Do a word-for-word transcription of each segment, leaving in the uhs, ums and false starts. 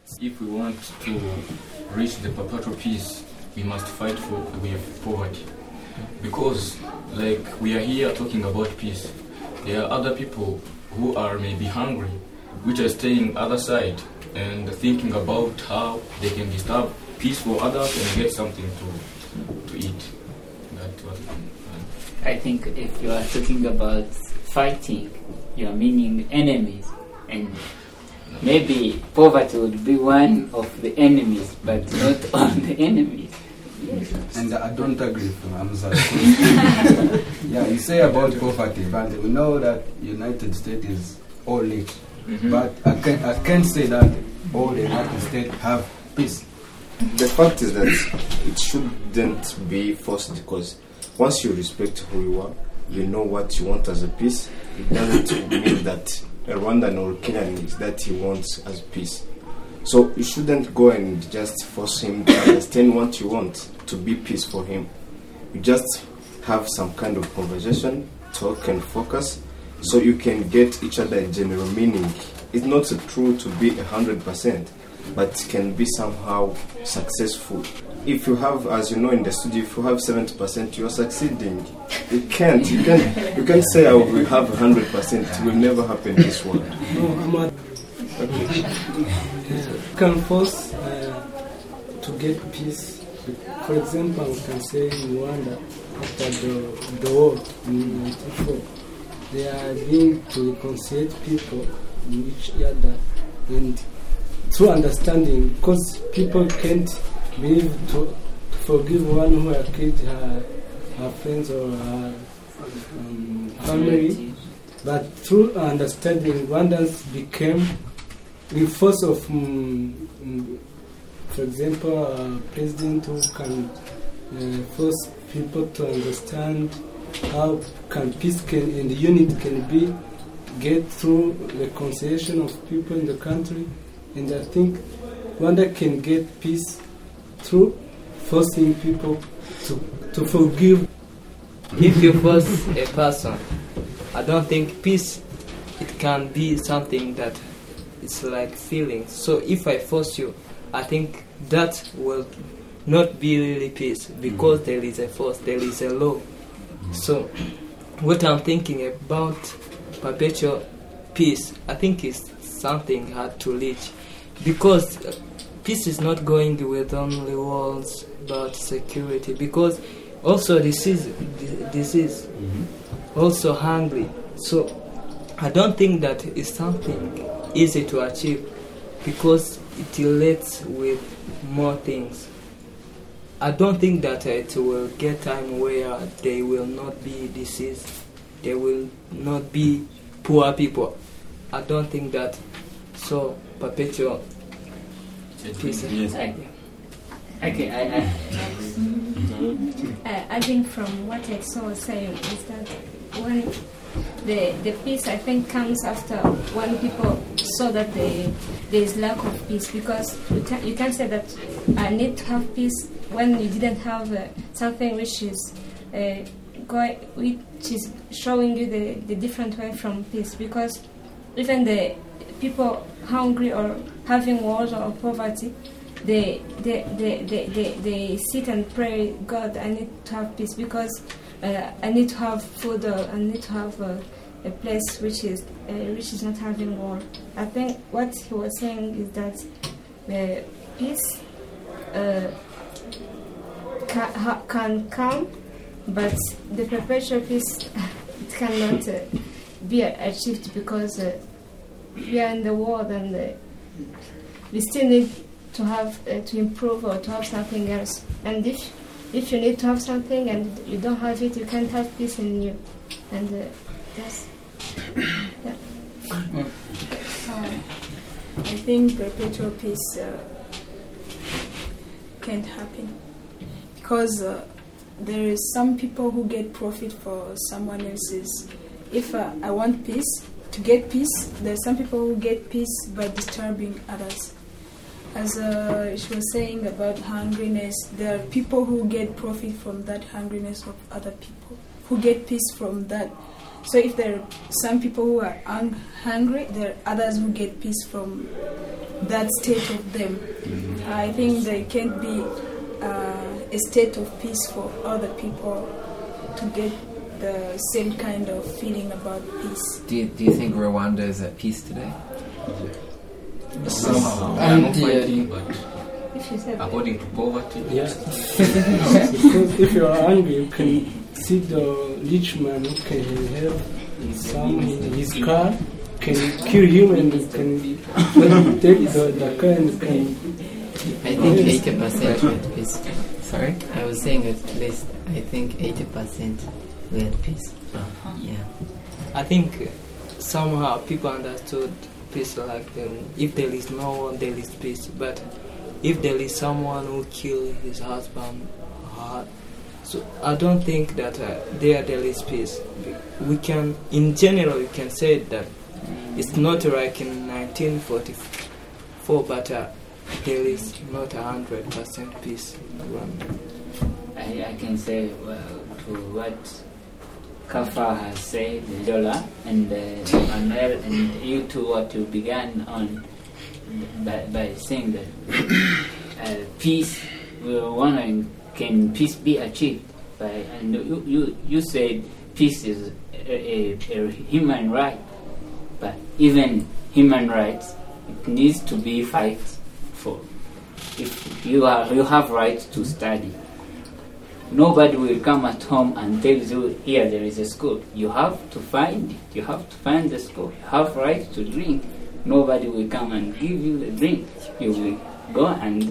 If we want to reach the perpetual peace, we must fight for with poverty. Because, like, we are here talking about peace. There are other people who are maybe hungry, which are staying other side and thinking about how they can disturb peace for others and get something to to eat. That was. I think if you are talking about fighting, you are meaning enemies, and maybe poverty would be one of the enemies, but not all the enemies. Yes. And I don't agree with Hamza. Yeah, you say about poverty, but we know that United States is all rich. Mm-hmm. But I can't, I can't say that all the United States have peace. The fact is that it shouldn't be forced, because once you respect who you are, you know what you want as a peace. It doesn't mean that a Rwandan or Kenyan is that he wants as peace. So you shouldn't go and just force him to understand what you want to be peace for him. You just have some kind of conversation, talk and focus, so you can get each other a general meaning. It's not true to be a hundred percent, but it can be somehow successful. If you have, as you know in the studio, if you have seventy percent, you are succeeding. You can't. You can. You can say I will have a hundred percent. It will never happen in this world. No, I'm not. Okay. You can force uh, to get peace. For example, we can say in Rwanda, after the, the war in ninety-four, they are being to reconcile people with each other and through understanding, because people can't believe to, to forgive one who had killed her, her friends or her um, family, but through understanding, Rwandans became the force of, um, um, for example, a president who can uh, force people to understand how can peace can and unity can be get through reconciliation of people in the country. And I think Rwanda can get peace through forcing people to, to forgive. If you force a person, I don't think peace, it can be something that it's like feelings. So if I force you, I think that will not be really peace, because mm-hmm. there is a force, there is a law. Mm-hmm. So what I'm thinking about perpetual peace, I think is something hard to reach, because peace is not going with only walls, but security, because also disease, disease, mm-hmm. also hungry. So I don't think that is something easy to achieve, because it relates with more things. I don't think that it will get time where there will not be disease, there will not be poor people. I don't think that. So perpetual peace. Okay, okay I, I. uh, I think from what I saw saying is that when the the peace, I think, comes after when people saw that they, there is lack of peace, because you can you can say that I need to have peace when you didn't have uh, something which is uh, going, which is showing you the, the different way from peace, because even the people hungry or having wars or poverty, they they, they, they, they, they sit and pray, God, I need to have peace, because uh, I need to have food, or I need to have uh, a place which is uh, which is not having war. I think what he was saying is that uh, peace uh, can, ha, can come, but the perpetual peace it cannot uh, be achieved, because uh, we are in the world, and uh, we still need to have uh, to improve or to have something else. And if if you need to have something and you don't have it, you can't have peace in you. And uh, that's yeah. Uh, I think perpetual peace uh, can't happen, because uh, there is some people who get profit for someone else's. If uh, I want peace, to get peace, there are some people who get peace by disturbing others. As uh, she was saying about hungriness, there are people who get profit from that hungriness of other people, who get peace from that. So if there are some people who are hung- hungry, there are others who get peace from that state of them. I think there can't be uh, a state of peace for other people to get the same kind of feeling about peace. Do you, do you think Rwanda is at peace today? Somehow. We are And not the- fighting, but If you said according to poverty, Yeah. Because if you are hungry, you can see the rich man who can have some in his car, can kill him and you can take the, the car and can. I think eighty percent were at peace. Sorry? I was saying at least, I think eighty percent were at peace. Yeah. I think uh, somehow people understood peace like um, if there is no one, there is peace. But if there is someone who kill his husband, uh, so I don't think that uh, there there is peace. We can, in general, we can say that it's not like in nineteen forty-four, but uh, there is not a hundred percent peace in Rwanda. I, I can say well, to what Kafa has said, Lola and uh, Manuel, and you two, what you began on by, by saying that uh, peace, we were wondering, can peace be achieved? By, and you, you, you said peace is a, a, a human right, but even human rights, it needs to be fight for. If you are, you have right to study, nobody will come at home and tell you, here there is a school. You have to find it. You have to find the school. You have right to drink. Nobody will come and give you the drink. You will go and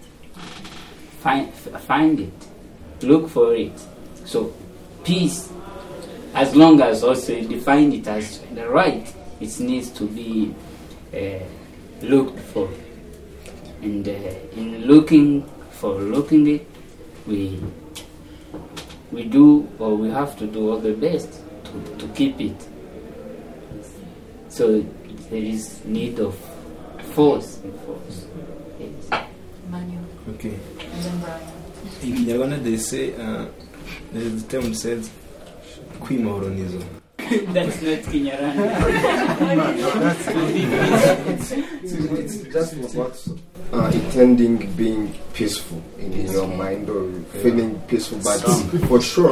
find, find it. Look for it. So peace, as long as also you define it as the right, it needs to be uh, looked for. And uh, in looking for looking it, we we do, or we have to do all the best to, to keep it. So there is need of force. force. Yes. Manuel. Okay. And then Brian. In Kinyarwanda they say, uh, there's a term that says, kwimahoronizo. That's not Kinyarwanda. It's just what uh, intending being peaceful in your mind or feeling peaceful, but for sure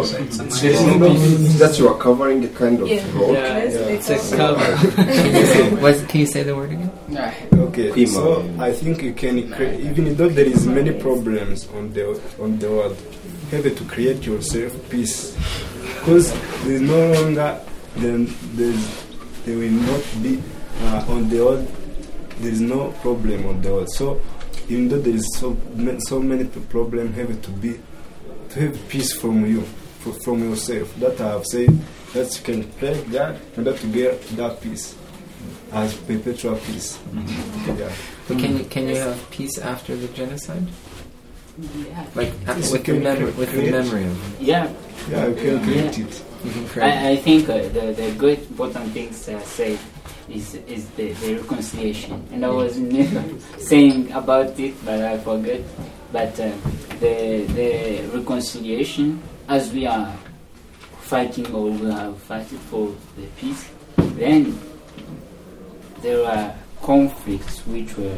that you are covering a kind of Yeah. role. Yeah, Let's- yeah. let's It's a also- cover. What, can you say the word again? Okay, Kwima. so I think you can create, even though there is many problems on the on the world, you have to create yourself peace, because there is no longer then there's there will not be uh, on the world. There is no problem on the world. So even though there is so ma- so many problems, have to be to have peace from you, fr- from yourself. That I have said that you can pray God in order to get that peace as perpetual peace. Yeah. But can you, can you have peace after the genocide? Yeah. Like uh, Yes, with, you the can mem- with the create- memory of it? Yeah, Yeah, you can create it. You can create I, I think uh, the, the great important things uh, said is is the, the reconciliation. And I was never saying about it, but I forget. But uh, the the reconciliation, as we are fighting or we are fighting for the peace, then there are conflicts which were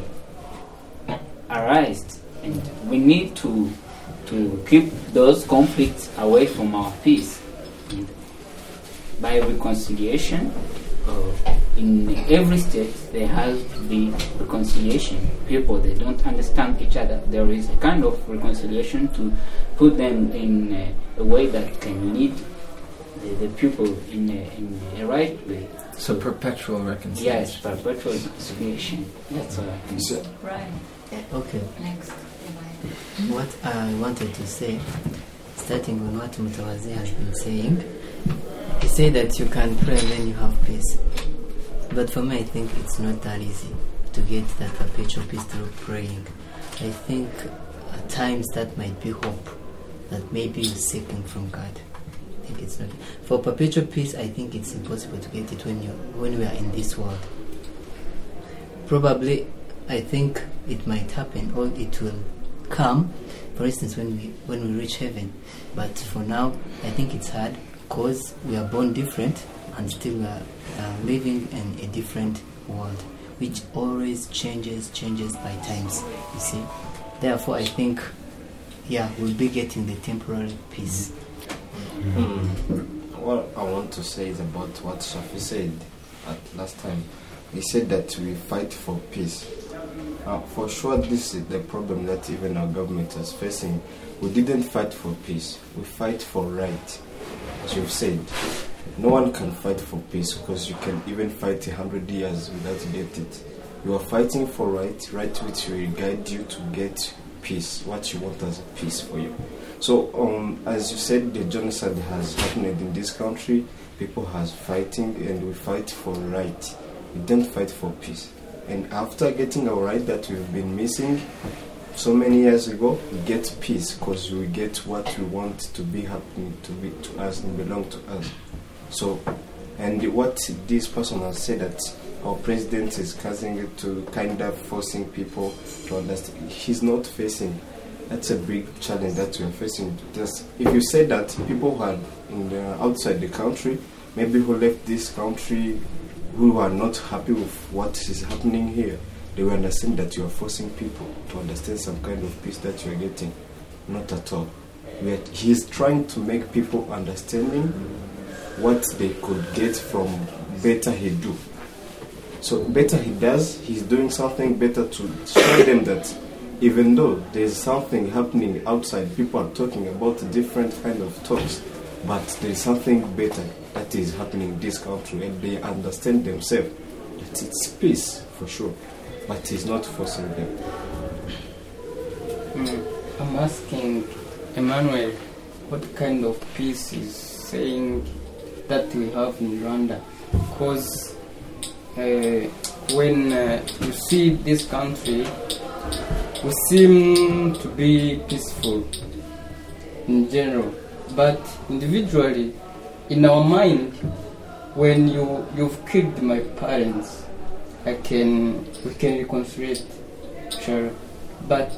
arised, and we need to to keep those conflicts away from our peace. And by reconciliation, uh, in every state there has to be reconciliation. People, they don't understand each other. There is a kind of reconciliation to put them in uh, a way that can lead the, the people in a, in a right way. So perpetual reconciliation. Yes, perpetual reconciliation. That's what I can say. Brian. Okay, Next. what I wanted to say, starting on what Mutawazi has been saying, he said that you can pray and then you have peace. But for me, I think it's not that easy to get that perpetual peace through praying. I think at times that might be hope, that maybe you're seeking from God. I think it's not. For perpetual peace, I think it's impossible to get it when you when we are in this world. Probably, I think it might happen or it will come. For instance, when we when we reach heaven. But for now, I think it's hard because we are born different and still we are uh, living in a different world. which always changes, changes by times, you see. Therefore, I think, yeah, we'll be getting the temporary peace. Mm. What I want to say is about what Shafi said at last time. He said that we fight for peace. Uh, for sure, this is the problem that even our government is facing. We didn't fight for peace. We fight for right. As you've said, no one can fight for peace because you can even fight a hundred years without getting it. You are fighting for right, right which will guide you to get peace, what you want as a peace for you. So, um, as you said, the genocide has happened in this country. People has fighting, and we fight for right. We don't fight for peace. And after getting our right that we've been missing so many years ago, we get peace because we get what we want to be happening to be to us and belong to us. So, and what this person has said that our president is causing it to kind of forcing people to understand. He's not facing. That's a big challenge that we are facing. Just if you say that people who are in the, outside the country, maybe who left this country, who are not happy with what is happening here, they will understand that you are forcing people to understand some kind of peace that you are getting. Not at all. We are, he is trying to make people understanding what they could get from better he do. So better he does, he's doing something better to show them that even though there's something happening outside, people are talking about different kind of talks, but there's something better that is happening in this country, and they understand themselves that it's peace for sure, but he's not forcing them. Mm, I'm asking Emmanuel, what kind of peace is saying that we have in Rwanda? Because uh, when uh, you see this country, we seem to be peaceful in general, but individually, in our mind, when you you've killed my parents, I can we can reconcile, sure, but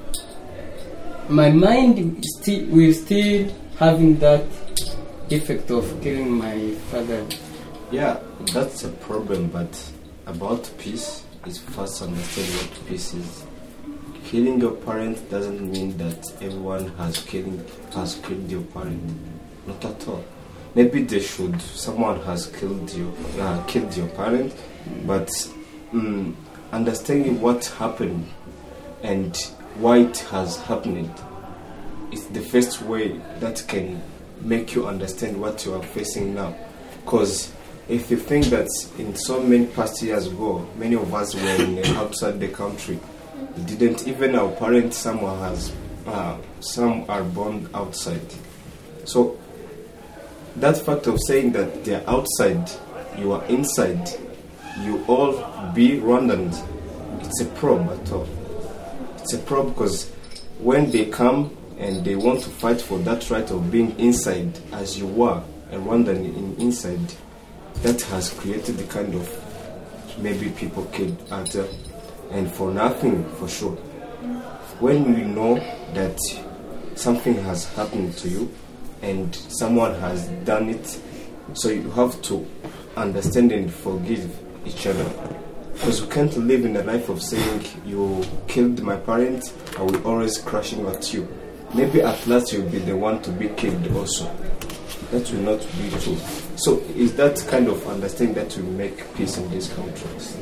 my mind still will still having that effect of killing my father. Yeah, that's a problem. But about peace is first understand what peace is. Killing your parent doesn't mean that everyone has killing has killed your parent. Not at all. Maybe they should. Someone has killed you, uh, killed your parent, but um, understanding what happened and why it has happened is the first way that can make you understand what you are facing now. Because if you think that in so many past years ago, many of us were in, outside the country. We didn't even our parents. Someone has, uh, some are born outside. So that fact of saying that they are outside, you are inside, you all be Rwandans, it's a problem at all. It's a problem because when they come and they want to fight for that right of being inside, as you were a Rwandan in inside, that has created the kind of maybe people killed out there, and for nothing for sure. When you know that something has happened to you and someone has done it, so you have to understand and forgive each other. Because we can't live in a life of saying, you killed my parents, I will always crashing at you. Maybe at last you'll be the one to be killed also. That will not be true. So is that kind of understanding that will make peace in these countries?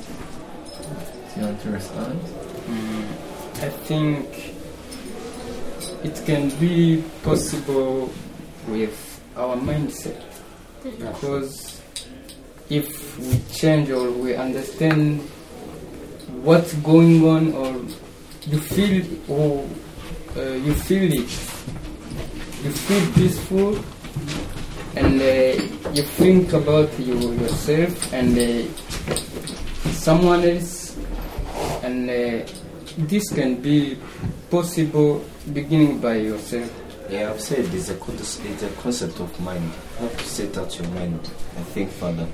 Do you want to respond? Mm, I think it can be possible with our mindset, because if we change or we understand what's going on, or you feel or uh, you feel it, you feel peaceful, and uh, you think about you, yourself and uh, someone else, and uh, this can be possible beginning by yourself. Yeah, I've said it's a, it's a concept of mind. You have to set out your mind and think further.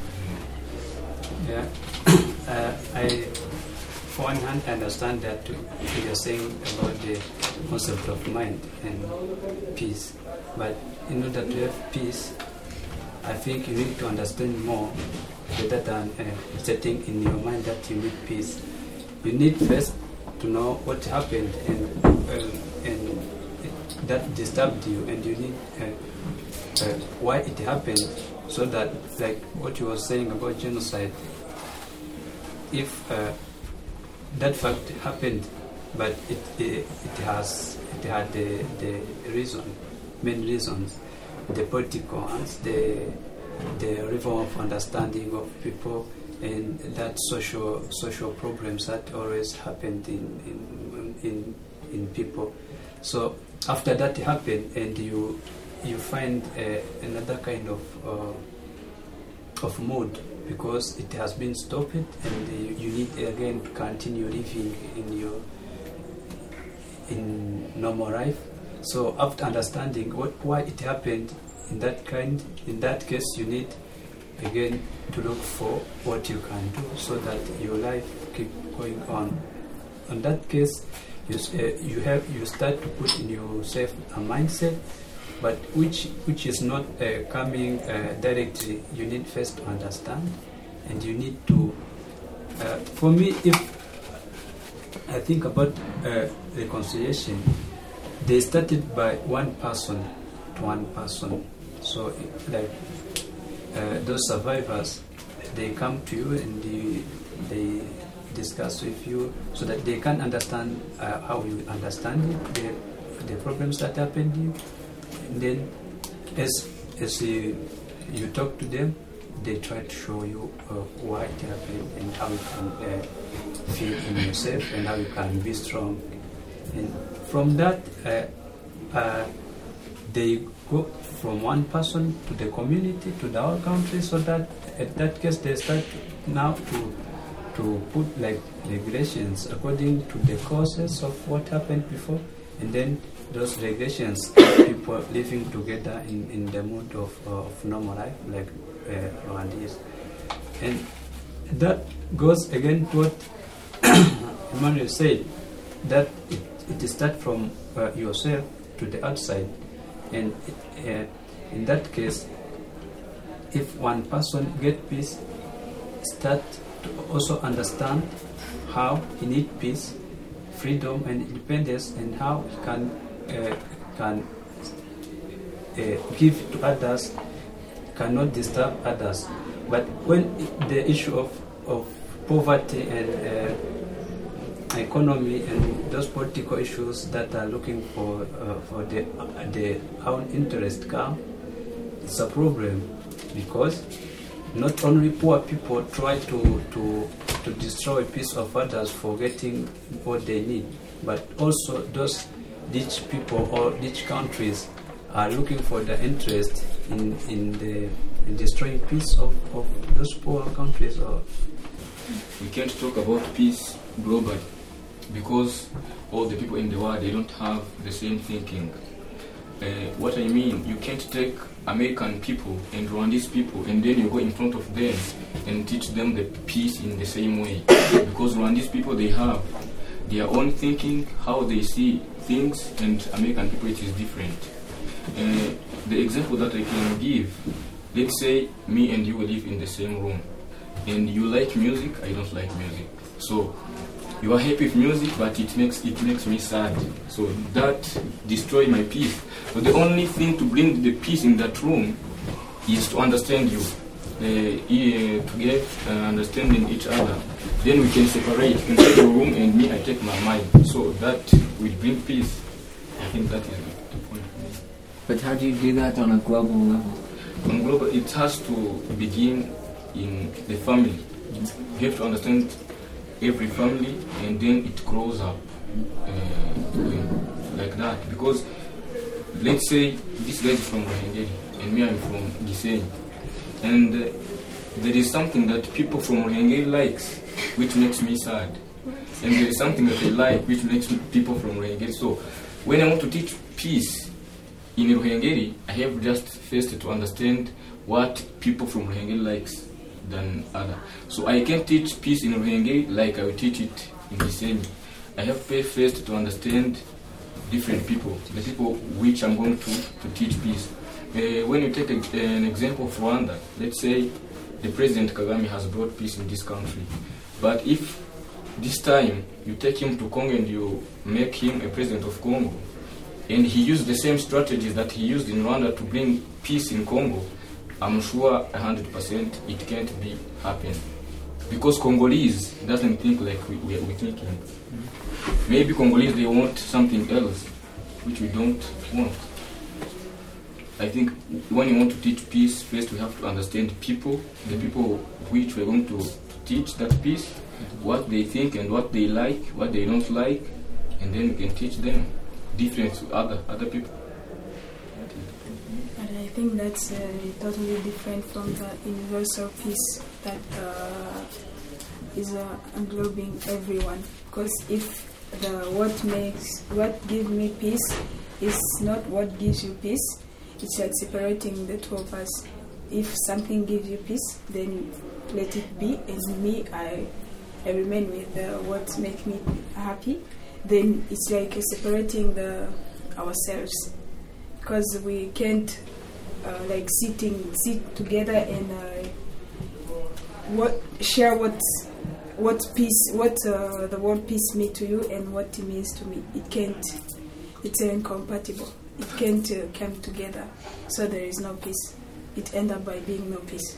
Yeah, uh, I, for one hand, understand that you're saying about the concept of mind and peace. But in order to have peace, I think you need to understand more rather than uh, setting in your mind that you need peace. You need first to know what happened and uh, and it, that disturbed you, and you need uh, uh, why it happened, so that, like what you were saying about genocide, if uh, that fact happened, but it it, it has it had the the reason, main reasons, the political ones, the the river of understanding of people, and that social social problems that always happened in in in, in people. So after that happened, and you you find uh, another kind of uh, of mood, because it has been stopped, and you, you need again to continue living in your in normal life. So after understanding what why it happened in that kind, in that case, you need again to look for what you can do so that your life keep going on. In that case, you uh, you have you start to put in yourself a mindset, but which which is not uh, coming uh, directly. You need first to understand, and you need to. Uh, for me, if I think about uh, reconciliation, they started by one person to one person. So, like uh, those survivors, they come to you and they, they discuss with you so that they can understand uh, how you understand it, the, the problems that happened to you. And then, as as you, you talk to them, they try to show you uh, why it happened and how you can uh, feel in yourself and how you can be strong. And from that, uh, uh, they go from one person to the community to the whole country, so that at that case they start now to to put like regulations according to the causes of what happened before, and then those regulations keep people living together in, in the mood of, uh, of normal life, like uh, Rwandese. And that goes again to what Emmanuel said, that it, it starts from uh, yourself to the outside. And it, uh, in that case, if one person get peace, start to also understand how he need peace, freedom and independence, and how he can uh, can uh, give to others, cannot disturb others. But when the issue of, of poverty and uh, economy and those political issues that are looking for uh, for the uh, the own interest come, it's a problem, because not only poor people try to to to destroy peace of others for getting what they need, but also those rich people or rich countries are looking for the interest in in the in destroying peace of, of those poor countries. Or we can't talk about peace globally, because all the people in the world, they don't have the same thinking. Uh, what I mean, you can't take American people and Rwandese people and then you go in front of them and teach them the peace in the same way, because Rwandese people, they have their own thinking, how they see things, and American people, it is different. Uh, the example that I can give, let's say me and you live in the same room, and you like music, I don't like music. So you are happy with music, but it makes it makes me sad. So that destroys my peace. So the only thing to bring the peace in that room is to understand you, uh, to get uh, understanding each other. Then we can separate. You can take your room and me, I take my mind. So that will bring peace. I think that is the point. But how do you do that on a global level? On global, it has to begin in the family. You have to understand every family, and then it grows up uh, like that. Because let's say this guy is from Ruhengeri and me, I'm from Gisenyi, and uh, there is something that people from Ruhengeri likes, which makes me sad, and there is something that they like, which makes people from Ruhengeri. So when I want to teach peace in Ruhengeri, I have just first to understand what people from Ruhengeri likes than other. So I can teach peace in Ruhengeri like I will teach it in Gisenyi. I have first to understand different people, the people which I'm going to, to teach peace. uh, when you take a, an example of Rwanda, let's say the President Kagame has brought peace in this country. But if this time you take him to Congo and you make him a president of Congo, and he used the same strategies that he used in Rwanda to bring peace in Congo, I'm sure one hundred percent it can't be happen. Because Congolese doesn't think like we, we are thinking. Maybe Congolese, they want something else, which we don't want. I think when you want to teach peace, first we have to understand people, the people which we're going to teach that peace, what they think and what they like, what they don't like, and then we can teach them different to other other people. And I think that's uh, totally different from the universal peace that uh, is uh, englobing everyone. Because if the what makes what gives me peace is not what gives you peace, it's like separating the two of us. If something gives you peace, then let it be, and me, I, I remain with uh, what makes me happy. Then it's like separating the ourselves, because we can't uh, like sitting sit together and uh, what share what what peace what uh, the word peace means to you and what it means to me. It can't. It's incompatible. It can't uh, come together. So there is no peace. It ends up by being no peace.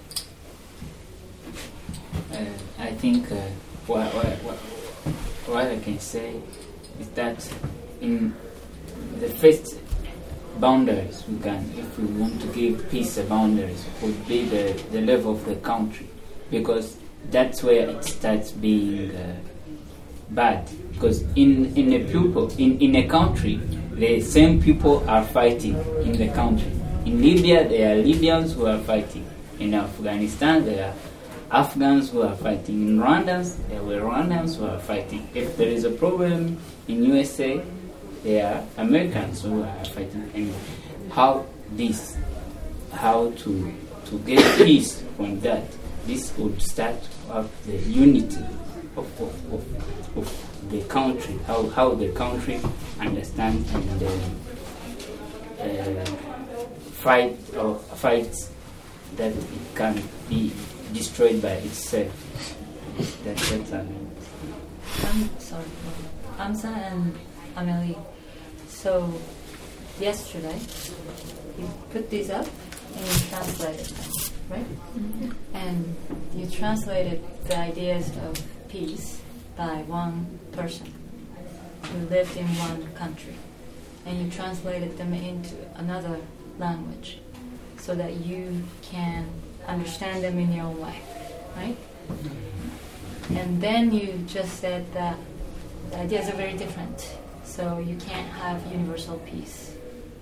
Uh, I think uh, what, what, what, what I can say is that in the first boundaries we can, if we want to give peace a boundaries, would be the, the level of the country, because that's where it starts being uh, bad. Because in, in a people, in, in a country, the same people are fighting in the country. In Libya, there are Libyans who are fighting. In Afghanistan, there are Afghans who are fighting. In Rwanda, there were Rwandans who are fighting. If there is a problem in U S A, there are Americans who are fighting. And how this, how to to get peace from that, this would start of the unity of, of, of, of the country, how, how the country understands and uh, uh, fight or fights that it can be destroyed by itself. That, that's I mean. I'm sorry, Hamza and Amelie. So yesterday you put these up and you translated them, right? Mm-hmm. And you translated the ideas of peace by one person who lived in one country, and you translated them into another language so that you can understand them in your own way, right? And then you just said that the ideas are very different, so you can't have universal peace.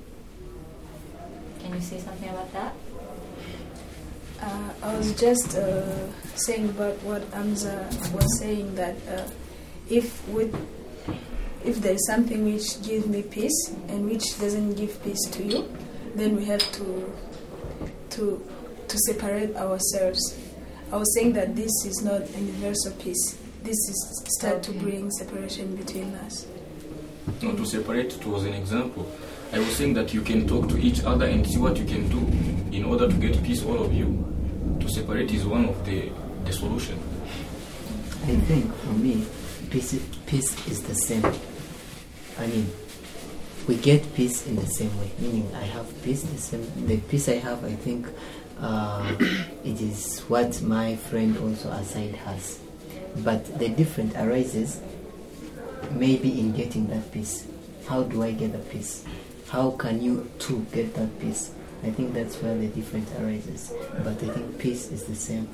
Can you say something about that? Uh, I was just uh, saying about what Hamza was saying, that uh, if with if there is something which gives me peace and which doesn't give peace to you, then we have to to to separate ourselves. I was saying that this is not a universal peace. This is start to bring separation between us. No, to separate, it was an example. I was saying that you can talk to each other and see what you can do in order to get peace, all of you. To separate is one of the, the solution. I think for me, peace, peace is the same. I mean, we get peace in the same way. Meaning, I have peace the same. The peace I have, I think, uh, it is what my friend also aside has. But the difference arises maybe in getting that peace. How do I get the peace? How can you too get that peace? I think that's where the difference arises. But I think peace is the same.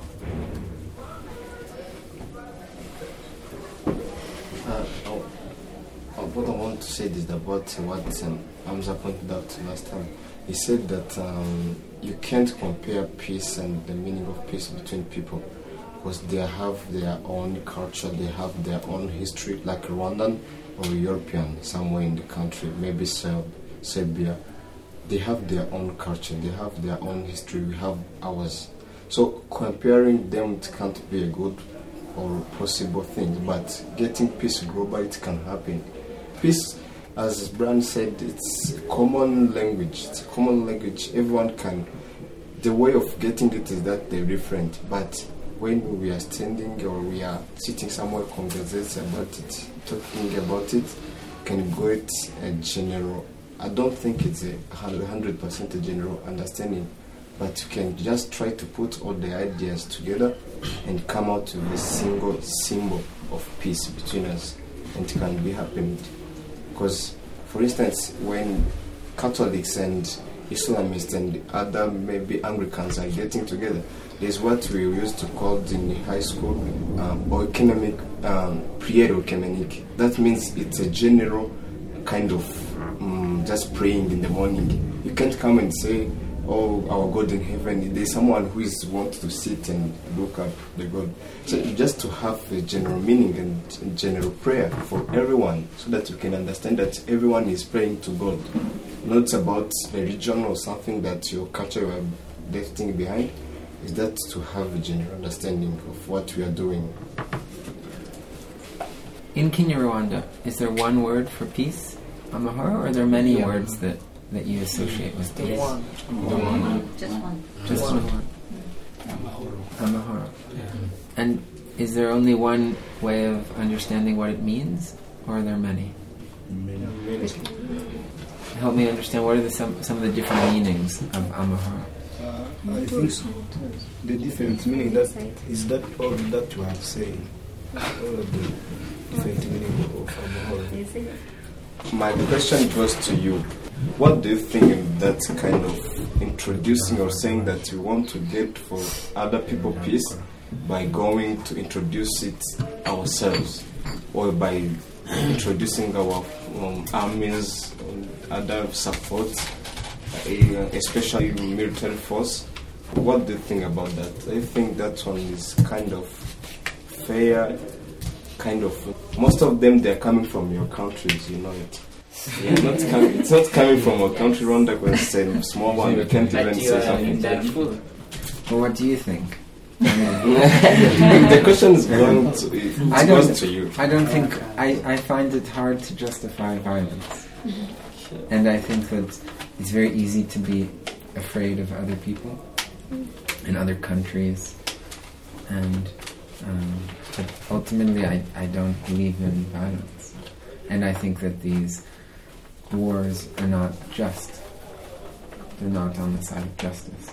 Uh, oh, oh, what I want to say is about what um, Hamza pointed out last time. He said that um, you can't compare peace and the meaning of peace between people, because they have their own culture, they have their own history, like Rwandan or European, somewhere in the country, maybe Serb, Serbia. They have their own culture, they have their own history, we have ours. So comparing them, it can't be a good or possible thing, but getting peace globally, it can happen. Peace as Brian said, it's a common language. It's a common language. Everyone can. The way of getting it is that they're different. But when we are standing or we are sitting somewhere, conversing about it, talking about it, can get a general. I don't think it's a hundred percent a general understanding, but you can just try to put all the ideas together and come out with a single symbol of peace between us, and it can be happening. Because, for instance, when Catholics and Islamists and other maybe Anglicans are getting together, there's what we used to call in high school um, oikonomic um, prière oekumenique. That means it's a general kind of um, just praying in the morning. You can't come and say, oh, our God in heaven. There's someone who is want to sit and look up the God. So just to have a general meaning and general prayer for everyone, so that you can understand that everyone is praying to God. Not about religion or something that your culture are lifting behind. Is that to have a general understanding of what we are doing. In Kinyarwanda, is there one word for peace, amahoro, or are there many yeah. words that, that you associate with peace? Yes. One. Just one. Just one. one. Amahoro. Amahoro. Yeah. And is there only one way of understanding what it means, or are there many? Many. Help me understand, what are the, some, some of the different meanings of amahoro? Uh, I think the different meaning that is that all that you have said, all of the different meaning of amahoro. My question goes to you. What do you think of that kind of introducing or saying that we want to get for other people peace by going to introduce it ourselves, or by introducing our um, armies and other support, especially military force? What do you think about that? I think that one is kind of fair, kind of. Most of them, they're coming from your countries, you know it. Yeah, not coming, it's not coming from a country, Rwanda, because it's a small one. We can't even say something. Well, what do you think? The question is going to, it I don't, goes to you. I don't think, I, I find it hard to justify violence. And I think that it's very easy to be afraid of other people in other countries. And um, but ultimately, I, I don't believe in violence. And I think that these wars are not just. They're not on the side of justice.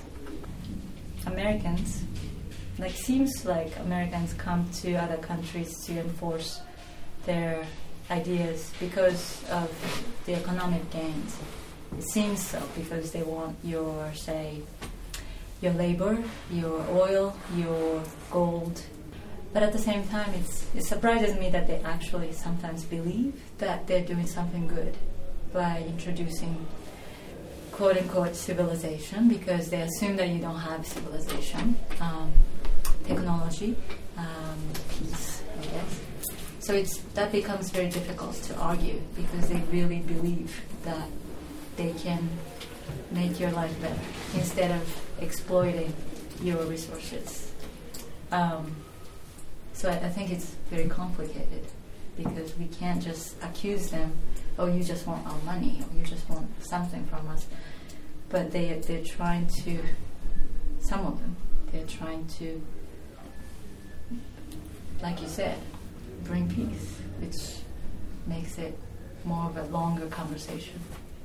Americans, like, seems like Americans come to other countries to enforce their ideas because of the economic gains. It seems so, because they want your, say, your labor, your oil, your gold. But at the same time, it's, it surprises me that they actually sometimes believe that they're doing something good by introducing quote-unquote civilization, because they assume that you don't have civilization, um, technology, um, peace, I guess. So it's that becomes very difficult to argue, because they really believe that they can make your life better instead of exploiting your resources. Um, so I, I think it's very complicated, because we can't just accuse them, oh, you just want our money, or you just want something from us. But they, they're trying to, some of them, they're trying to, like you said, bring peace, which makes it more of a longer conversation.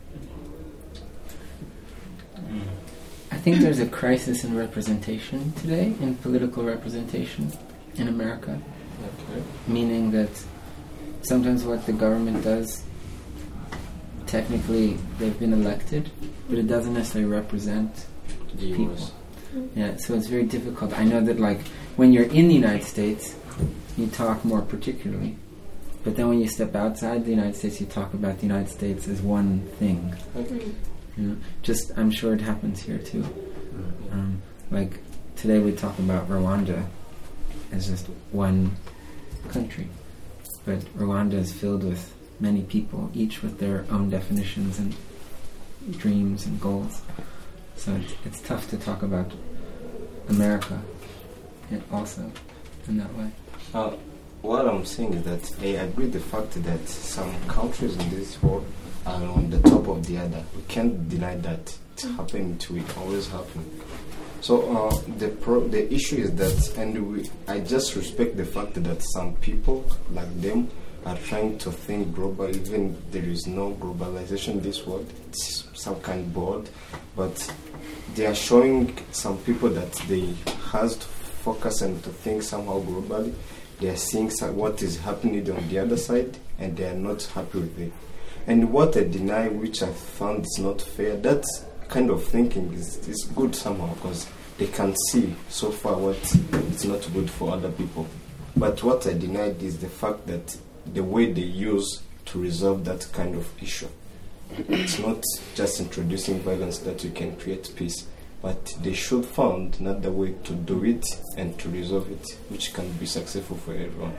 I think there's a crisis in representation today, in political representation in America. Okay. Meaning that sometimes what the government does, technically they've been elected, but it doesn't necessarily represent the people. Yeah, so it's very difficult. I know that, like, when you're in the United States, you talk more particularly. But then when you step outside the United States, you talk about the United States as one thing. Okay. You know, just, I'm sure it happens here too. Um, like, today we talk about Rwanda as just one country. But Rwanda is filled with many people, each with their own definitions and dreams and goals. So it's, it's tough to talk about America also in that way. Uh, what I'm saying is that I agree with the fact that some countries in this world are on the top of the other. We can't deny that. It's happening, it will always happen. So uh, the pro- the issue is that, and we, I just respect the fact that some people like them are trying to think global, even there is no globalization in this world. It's some kind of board, but they are showing some people that they has to focus and to think somehow globally. They are seeing some, what is happening on the other side, and they are not happy with it. And what I deny, which I found is not fair, that kind of thinking is, is good somehow, because they can see so far what is not good for other people. But what I denied is the fact that the way they use to resolve that kind of issue. It's not just introducing violence that you can create peace, but they should find another way to do it and to resolve it, which can be successful for everyone.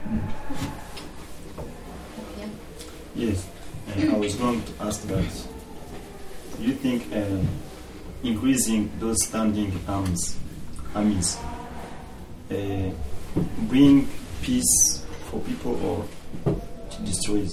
Yeah. Yes, and I was going to ask that. Do you think uh, increasing those standing arms, armies, uh, bring peace for people or to destroy it?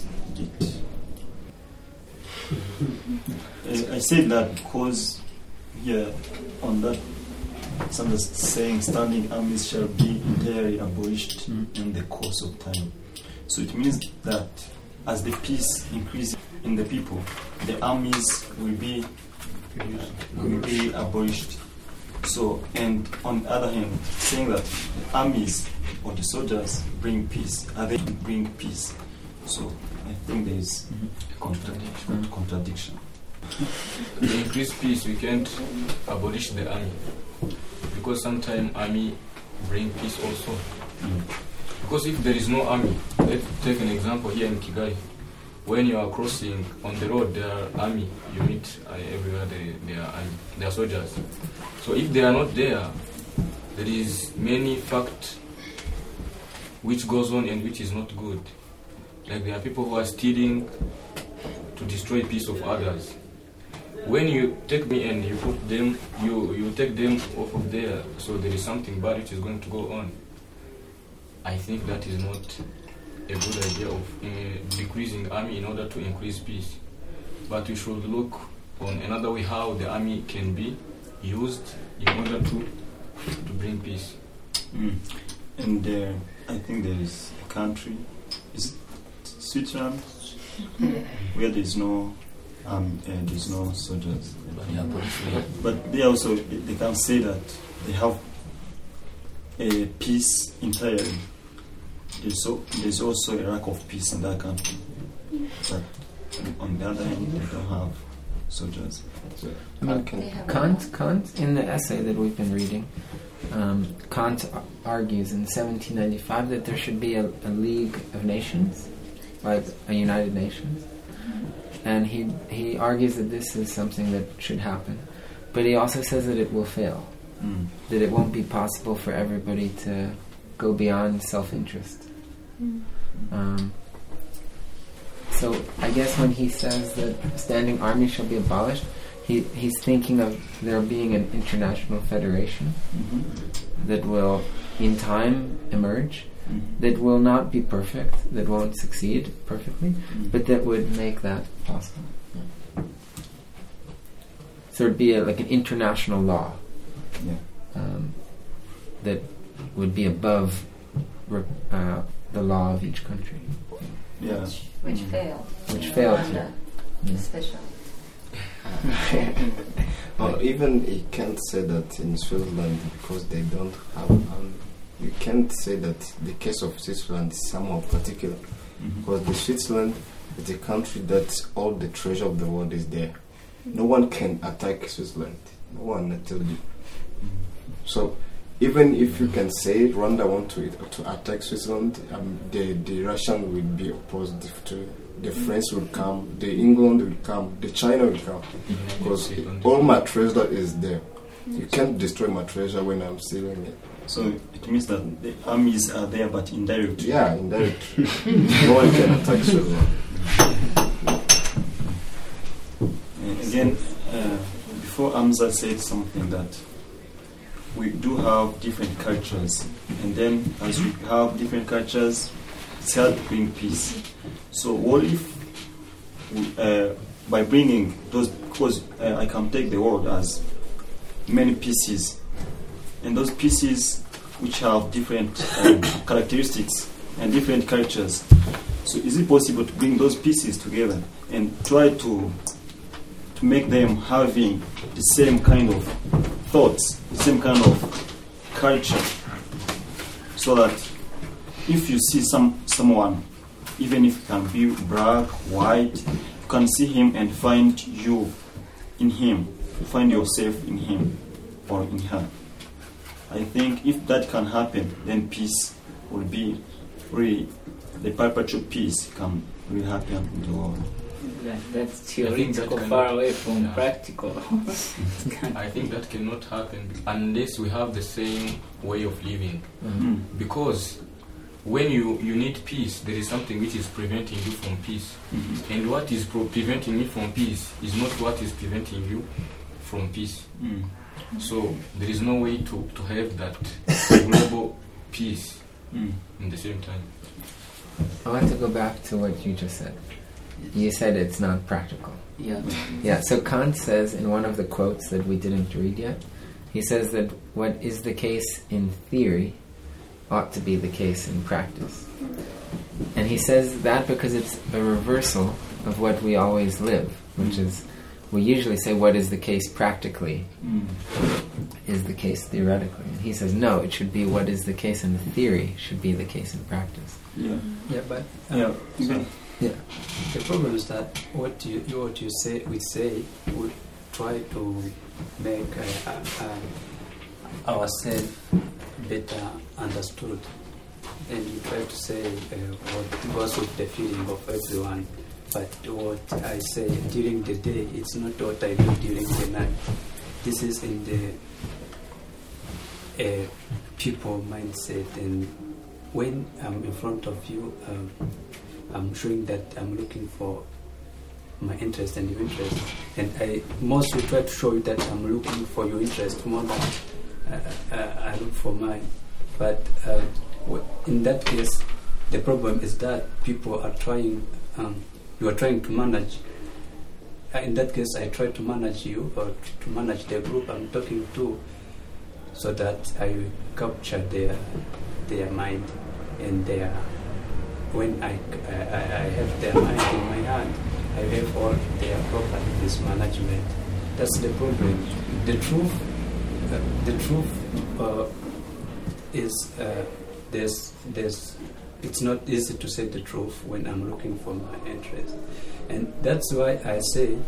uh, I said that because here on that, some is saying standing armies shall be entirely abolished mm. in the course of time. So it means that as the peace increases in the people, the armies will be will be abolished. So, and on the other hand, saying that the armies or the soldiers bring peace, are they bring peace? So I think there is mm-hmm. a contradiction. Mm-hmm. contradiction. To increase peace, we can't abolish the army, because sometimes army bring peace also. Mm. Because if there is no army, let's take an example here in Kigali. When you are crossing on the road, there are army. You meet uh, everywhere they, they are army, they are soldiers. So if they are not there, there is many fact which goes on and which is not good. Like there are people who are stealing to destroy peace of others. When you take me and you put them, you, you take them off of there, so there is something bad which is going to go on. I think that is not a good idea of uh, decreasing army in order to increase peace. But we should look on another way how the army can be used in order to to bring peace. Mm. And uh, I think there is a country, is it Switzerland, where there is no um, uh, there is no soldiers. Yeah, but they also they can say that they have a peace entirely. There's, so, there's also a lack of peace in that country. But on the other hand, they don't have soldiers. So, I mean, Kant, Kant, in the essay that we've been reading, um, Kant argues in seventeen ninety-five that there should be a, a League of Nations, like a United Nations. And he he argues that this is something that should happen. But he also says that it will fail. Mm. That it won't be possible for everybody to go beyond self-interest. Mm. Um, so I guess when he says that standing army shall be abolished, he, he's thinking of there being an international federation mm-hmm. that will in time emerge, mm-hmm. that will not be perfect, that won't succeed perfectly, mm-hmm. but that would make that possible. Yeah. So there'd be a, like an international law yeah. um, that would be above uh, the law of each country. Yeah. Which, which mm. failed. Which failed, Rwanda, yeah. especially. Well, even you can't say that in Switzerland because they don't have. Um, you can't say that the case of Switzerland is somehow particular, mm-hmm. because the Switzerland is a country that all the treasure of the world is there. No one can attack Switzerland. No one, I tell you. Mm-hmm. So, even if you can say Rwanda want to to attack Switzerland, um, the the Russian will be opposed to. The French will come, the England will come, the China will come, because mm-hmm. all my treasure is there. You can't destroy my treasure when I'm stealing it. So it means that the armies are there, but indirectly. Yeah, indirectly. No one can attack Switzerland. Again, uh, before Amza said something that we do have different cultures, and then as we have different cultures, it's hard to bring peace. So what if we, uh, by bringing those, because uh, I can take the world as many pieces, and those pieces which have different um, characteristics and different cultures. So is it possible to bring those pieces together and try to to make them having the same kind of thoughts, the same kind of culture, so that if you see some someone, even if it can be black, white, you can see him and find you in him, find yourself in him or in her. I think if that can happen, then peace will be really, the perpetual peace can really happen in the world. That, that's theoretical, far away from practical. I think that cannot happen unless we have the same way of living. Mm-hmm. Because when you, you need peace, there is something which is preventing you from peace. Mm-hmm. And what is pro- preventing you from peace is not what is preventing you from peace. Mm. So there is no way to, to have that global peace mm. in the same time. I want to go back to what you just said. You said it's not practical. Yeah. Yeah, so Kant says in one of the quotes that we didn't read yet, he says that what is the case in theory ought to be the case in practice. And he says that because it's a reversal of what we always live, which is, we usually say what is the case practically mm. is the case theoretically. And he says, no, it should be what is the case in theory should be the case in practice. Yeah. Yeah, but yeah. So yeah. The problem is that what you, you what you say we say would try to make uh, uh, ourselves better understood, and you try to say uh, what goes with the feeling of everyone. But what I say during the day, it's not what I do during the night. This is in the uh, people mindset, and when I'm in front of you, um, I'm showing that I'm looking for my interest and your interest, and I mostly try to show you that I'm looking for your interest more than uh, uh, I look for mine. But uh, in that case, the problem is that people are trying. Um, you are trying to manage. Uh, in that case, I try to manage you or to manage the group I'm talking to, so that I will capture their their mind and their. When I, I, I have their mind in my hand, I have all their properties management. That's the problem. The truth, uh, the truth uh, is uh, there's there's. It's not easy to say the truth when I'm looking for my interest, and that's why I say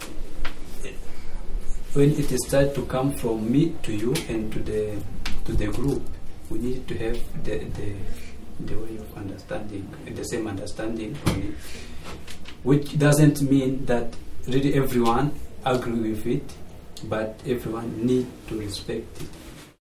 when it is started to come from me to you and to the to the group, we need to have the the. the way of understanding, the same understanding on it, which doesn't mean that really everyone agree with it, but everyone need to respect it.